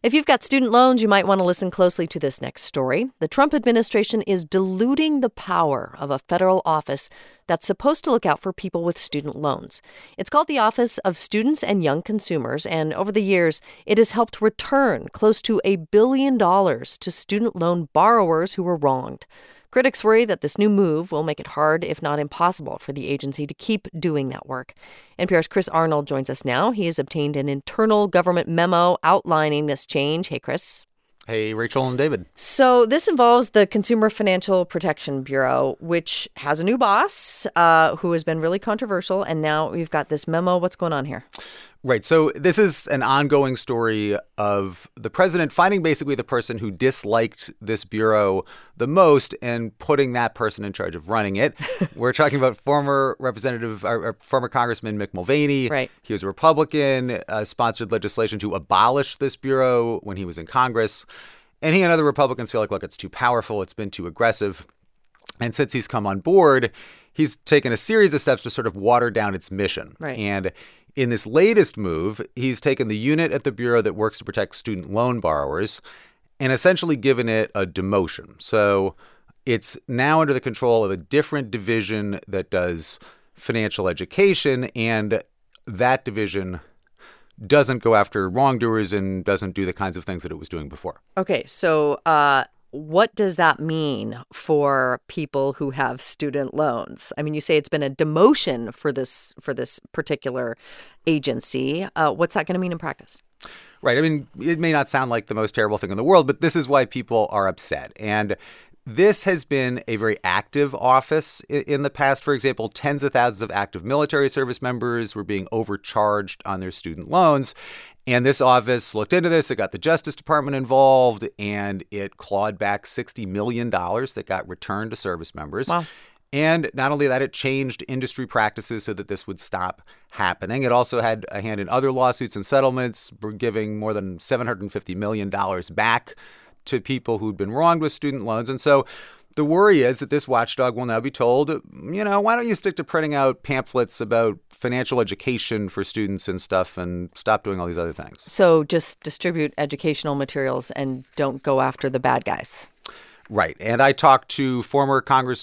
If you've got student loans, you might want to listen closely to this next story. The Trump administration is diluting the power of a federal office that's supposed to look out for people with student loans. It's called the Office of Students and Young Consumers, and over the years, it has helped return close to $1 billion to student loan borrowers who were wronged. Critics worry that this new move will make it hard, if not impossible, for the agency to keep doing that work. NPR's Chris Arnold joins us now. He has obtained an internal government memo outlining this change. Hey, Chris. Hey, Rachel and David. So this involves the Consumer Financial Protection Bureau, which has a new boss who has been really controversial. And now we've got this memo. What's going on here? Right. So this is an ongoing story of the president finding basically the person who disliked this bureau the most and putting that person in charge of running it. We're talking about former Congressman Mick Mulvaney. Right. He was a Republican, sponsored legislation to abolish this bureau when he was in Congress. And he and other Republicans feel like, look, it's too powerful. It's been too aggressive. And since he's come on board, he's taken a series of steps to sort of water down its mission. Right. And in this latest move, he's taken the unit at the Bureau that works to protect student loan borrowers and essentially given it a demotion. So it's now under the control of a different division that does financial education, and that division doesn't go after wrongdoers and doesn't do the kinds of things that it was doing before. Okay, so what does that mean for people who have student loans? I mean, you say it's been a demotion for this particular agency. What's that going to mean in practice? Right. I mean, it may not sound like the most terrible thing in the world, but this is why people are upset. And this has been a very active office in the past. For example, tens of thousands of active military service members were being overcharged on their student loans. And this office looked into this. It got the Justice Department involved, and it clawed back $60 million that got returned to service members. Wow. And not only that, it changed industry practices so that this would stop happening. It also had a hand in other lawsuits and settlements, giving more than $750 million back to people who'd been wronged with student loans. And so the worry is that this watchdog will now be told, why don't you stick to printing out pamphlets about financial education for students and stuff and stop doing all these other things. So just distribute educational materials and don't go after the bad guys. Right. And I talked to former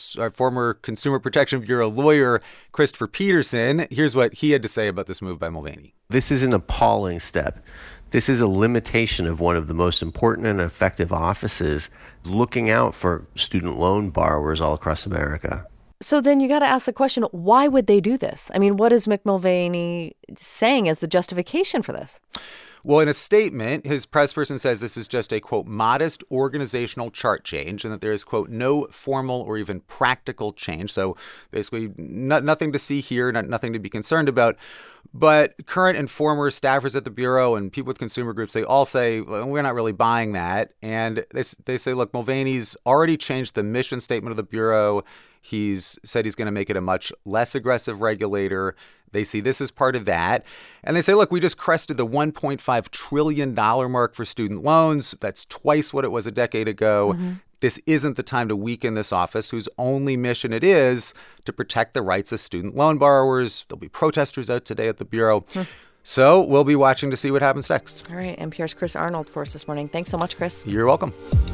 Consumer Protection Bureau lawyer Christopher Peterson. Here's what he had to say about this move by Mulvaney. This is an appalling step. This is a limitation of one of the most important and effective offices looking out for student loan borrowers all across America. So then you got to ask the question, why would they do this? I mean, what is Mick Mulvaney saying as the justification for this? Well, in a statement, his press person says this is just a, quote, modest organizational chart change and that there is, quote, no formal or even practical change. So basically nothing to see here, nothing to be concerned about. But current and former staffers at the Bureau and people with consumer groups, they all say, well, we're not really buying that. And they say, look, Mulvaney's already changed the mission statement of the Bureau. He's said he's going to make it a much less aggressive regulator. They see this as part of that. And they say, look, we just crested the $1.5 trillion mark for student loans. That's twice what it was a decade ago. Mm-hmm. This isn't the time to weaken this office, whose only mission it is to protect the rights of student loan borrowers. There'll be protesters out today at the Bureau. So we'll be watching to see what happens next. All right. NPR's Chris Arnold for us this morning. Thanks so much, Chris. You're welcome.